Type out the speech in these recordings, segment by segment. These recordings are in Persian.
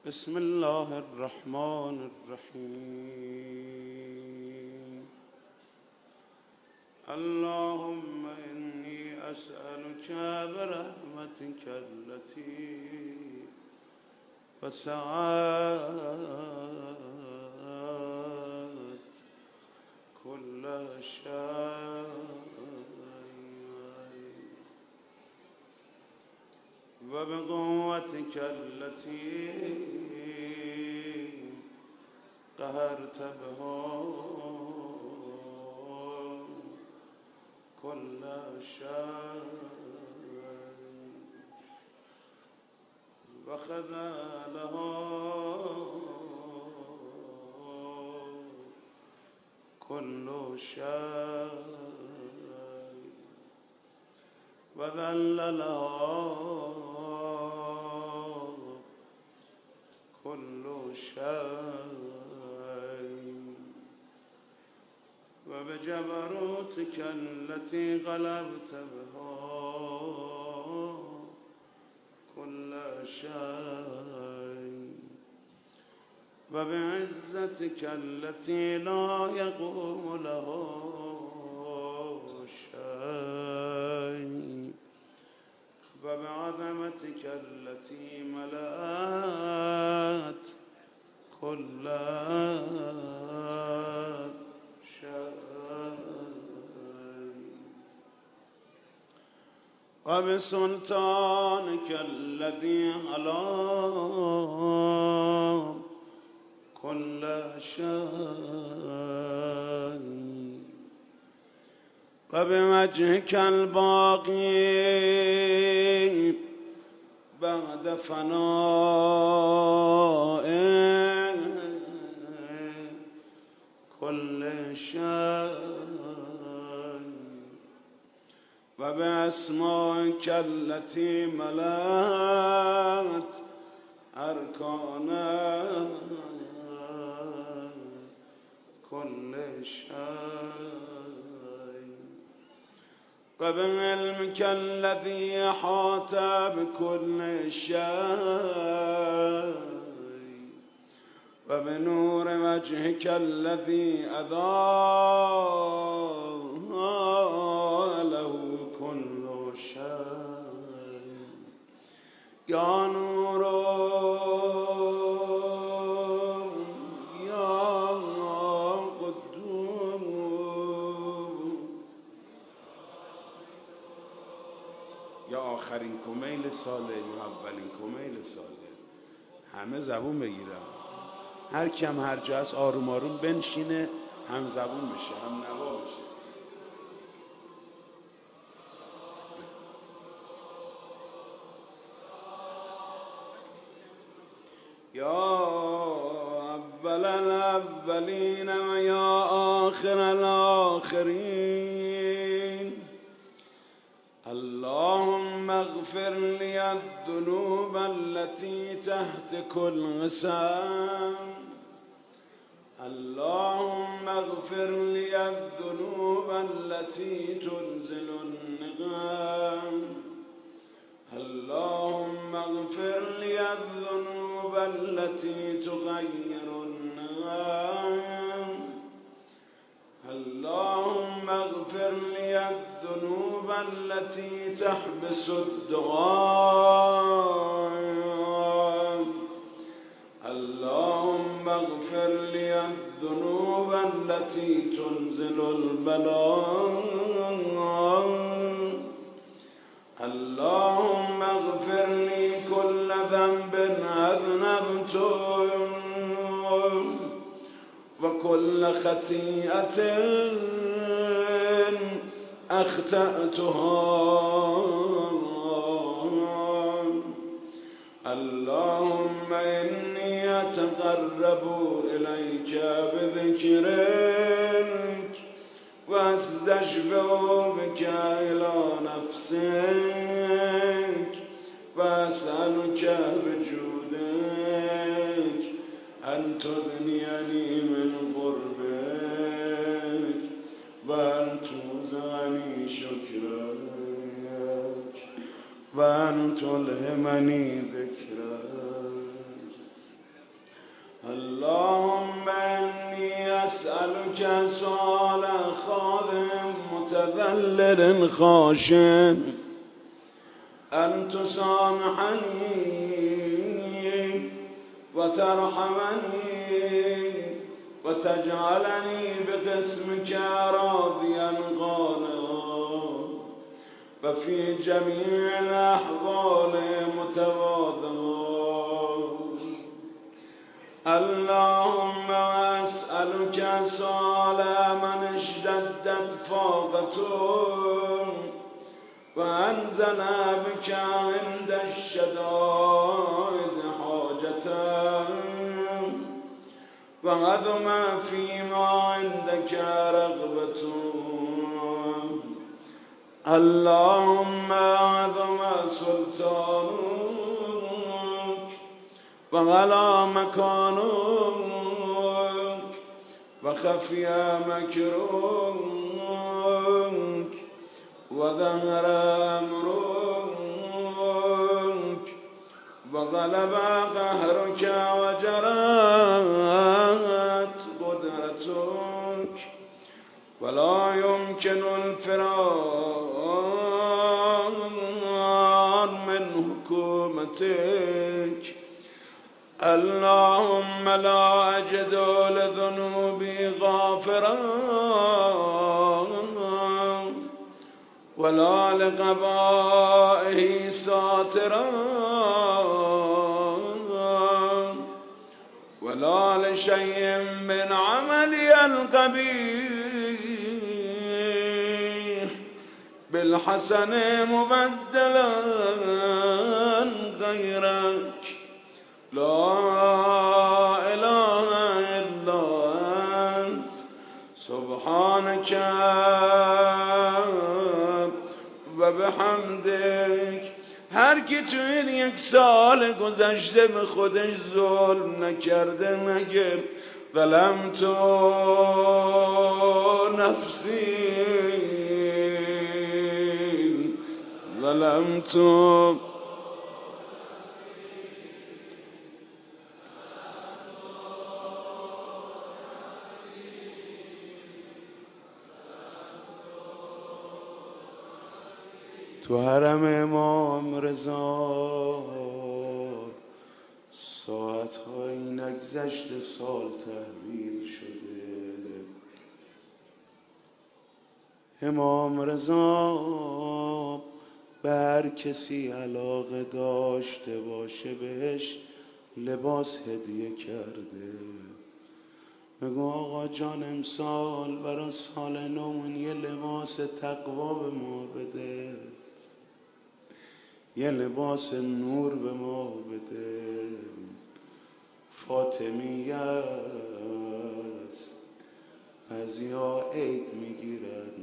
بسم الله الرحمن الرحيم. اللهم إني أسألك برحمتك التي وسعت كل شيء وبقوتك التي قهرت بها كل شيء وخذلها كل شيء وذللها كل شيء وبجبروتك التي غلبت بها كل شيء وبعزتك التي لا يقوم له شيء وبعظمتك التي ملأت كل شيء وبسلطانك الذي على كل شيء وبوجهك الباقي بعد فناء كل شيء وبأسمائك التي ملأت أركان كل شيء وبعلمك الذي أحاط بكل شيء وبنور وجهك الذي أضاء له كل شيء يا نور يا قدوس یا آخرین کمیل ساله یا اولین کمیل ساله. همه زبون بگیرن، هر کم هر جا هست آروم آروم بنشینه، هم زبون بشه هم نوا بشه. یا اول الاولین و یا آخر الاخرین اللهم اغفر لي الذنوب التي تحت كل غسام اللهم اغفر لي الذنوب التي تنزل النقام اللهم اغفر لي الذنوب التي تغير النقام اللهم اغفر لي الذنوب التي تحبس الدعاء اللهم اغفر لي الذنوب التي تنزل البلاء اللهم اغفر لي كل ذنب أذنبته وكل خطيئة أخطأتها اللهم إني أتقرب إليك بذكرك وأستشفع بك إلى نفسك وأسألك بجودك أن تغنيني من قربك وأن توزعني شكرك وأن تلهمني ذكرك متذلل خاشع أن تسامحني وترحمني وتجعلني بقسمك راضيا قانا وفي جميع الأحوال متواضعا. اللهم أسألك سؤال من اشتدت فاقته وأنزل بك عند الشدائد حاجته وعظم فيما عندك رغبته. اللهم عظم سلطانك وعلى مكانك وخفي مكرك وظهر أمرك وغلب قهرك وجرت قدرتك ولا يمكن الفرار من حكومتك. اللهم لا أجد لذنوبي غافرا ولا لقبائه ساترا ولا لشيء من عملي القبيح بالحسن مبدلا غيرك. لا إله إلا أنت سبحانك و بحمدک. هر کی تو این یک سال گذشته به خودش ظلم نکرده نگه ظلمت نفسی ظلمت تو حرم امام رضا ساعت‌های نگذشته سال تحویل شده. امام رضا به هر کسی علاقه داشته باشه بهش لباس هدیه کرده. بگو آقا جان امسال برای سال نومون یه لباس تقوا به ما بده، یه لباس نور به ما بده. فاطمیه است بعضیا عید میگیرن.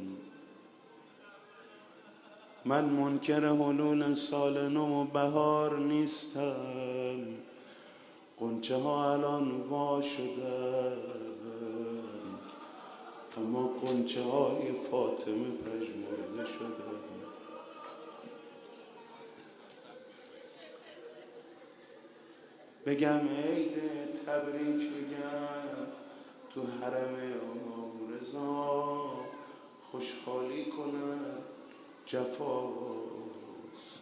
من منکر حلول سال نو و بهار نیستم. غنچه ها الان وا شدن اما غنچه های فاطمه پژمرده شدن. بگم عید تبریک بگم تو حرم امام رضا خوشحالی کنم جفاست.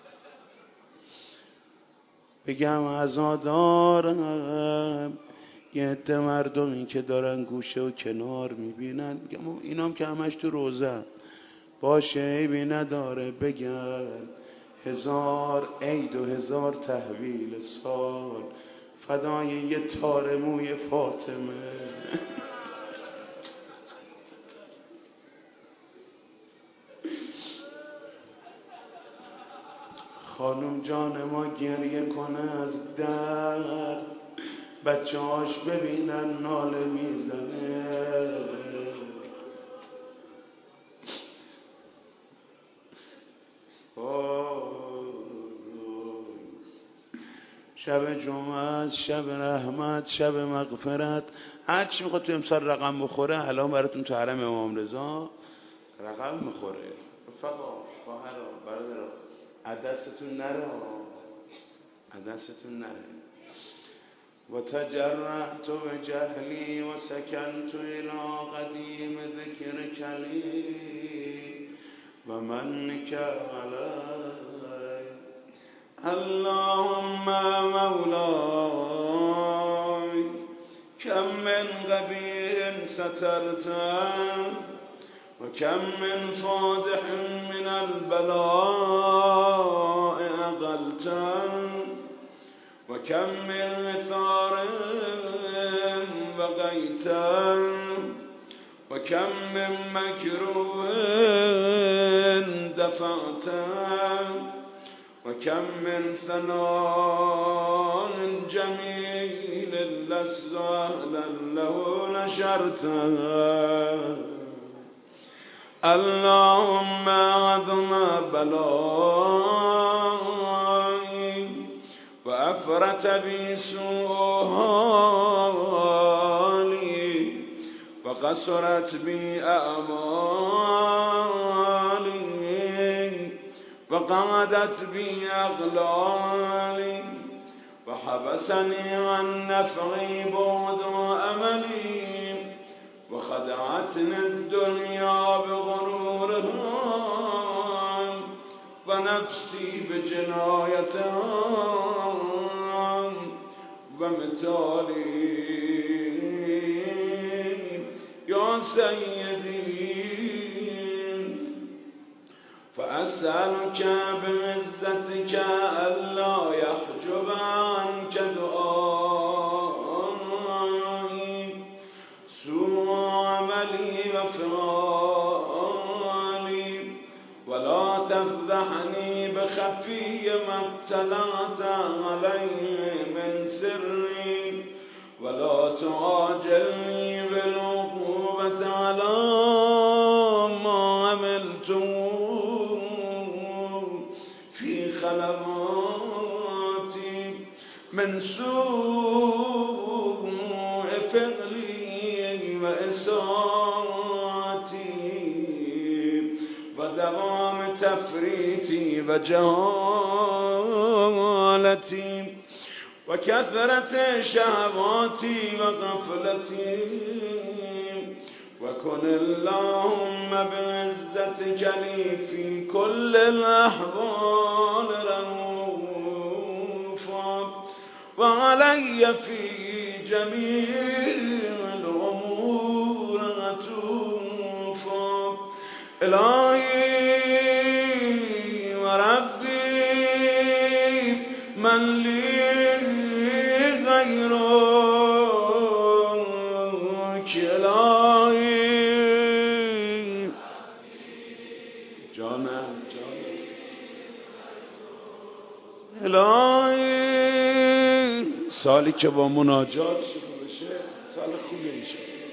بگم عزادارم یه عده مردمی که دارن گوشه و کنار میبینن، بگم اینام که همش تو روزن باشه عیبی نداره. بگم 1000 عید و 1000 تحویل سال فدای یه تار موی فاطمه. خانم جان ما گریه کنه از درد، بچه هاش ببینن ناله میزنه. شب جمعه است، شب رحمت، شب مغفرت. هر چی میخواد تو امسال رقم بخوره الان براتون تو حرم امام رضا رقم میخوره. رفقا، خواهرا، برادرا، عدستون نره، عدستون نره. وتجرعت بجهلي وسكنت إلى قديم ذكرك لي ومنك علي. اللهم مولاي كم من قبيح سترته وكم من فادح من البلاء أقلته وكم من مثار بقيته وكم من مكروه دفعته وكم من ثناء جميل لست أهلا له نشرته. اللهم عظم بلائي وأفرت بي سوء حالي وقصرت بي أعمالي وقعدت بي أغلالي وحبسني عن نفعي بعد أملي وخدعتني الدنيا بغرورها ونفسي بجنايتها ومثالي يا سيدي فأسألك بعزتك ألا يحجب عنك دعائي سوء عملي وفعالي ولا تفضحني بخفي ما اطلعت عليه من سري ولا تعاجلني بالعقوبة على ما عملته في خلواتي من سوء فعلي وإساءتي ودوام تفريطي وجهالتي وكثرة شهواتي وغفلتي وكن اللهم بعزتك لي في كل الأحوال رؤوفا وعلي في جميع الأمور عطوفا. إلهي وربي من لي غيرك إلهي جانم الهی سالی که با مناجات شروع بشه سال خوبی انشاءالله.